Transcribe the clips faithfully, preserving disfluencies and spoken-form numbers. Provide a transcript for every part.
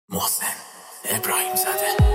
محسن ابراهیم زاده.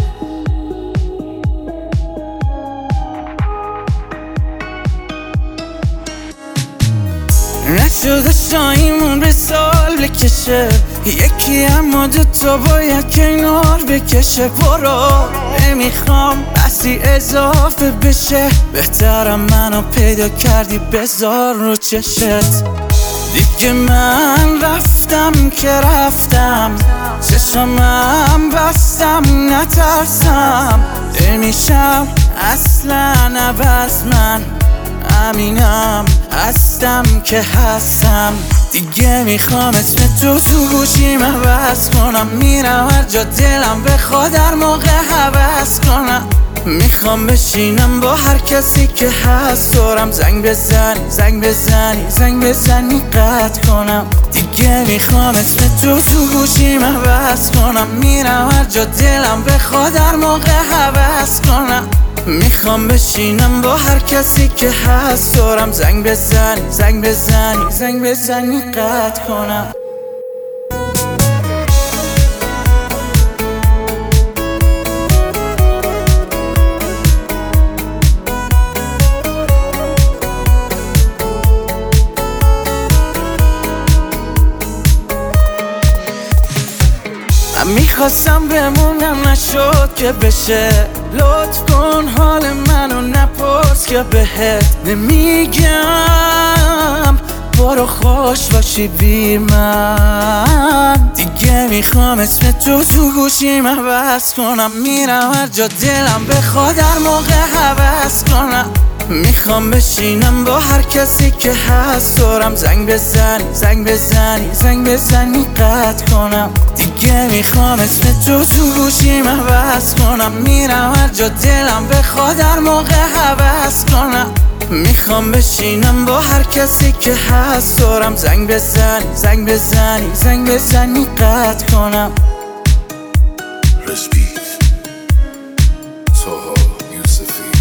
نشده شایمون به سال بکشه یکی، اما دوتا باید کنار بکشه. برو نمیخوام بسی اضافه بشه، بهترم منو پیدا کردی بذار رو چشت. دیگه من رفتم که رفتم، چشمم بستم نترسم. نمیشم اصلا عوض، من امینم هستم که هستم. دیگه میخوام اسم تو تو گوشیم عوض کنم، میرم هر جا دلم بخواد در موقع حوض کنم. میخوام بشینم با هر کسی که هست، دورم زنگ بزنی زنگ بزنی زنگ بزنی قطع کنم. دیگه میخوام اسم تو تو گوشیم عوض کنم، میرم هر جا دلم بخواد در موقع حوض کنم. میخوام بشینم با هر کسی که هست، دورم زنگ بزنی زنگ بزنی زنگ بزنی قطع کنم. من میخواستم بمونم نشد که بشه، لطف کن حال منو نپرس که بهت نمیگم. برو خوش باشی بی من. دیگه میخوام اسم تو تو گوشیم عوض کنم، میرم هر جا دلم بخواد در موقع حوض کنم. میخوام بشینم با هر کسی که هست، دورم زنگ بزنی زنگ بزنی زنگ بزنی قطع کنم. دیگه میخوام اسم تو تو گوشیم عوض کنم، میرم هر جا دلم بخواد در موقع حوض کنم. میخوام بشینم با هر کسی که هست، دورم زنگ بزنی زنگ بزنی زنگ بزنی قطع کنم. Respect. Soho Yusufi.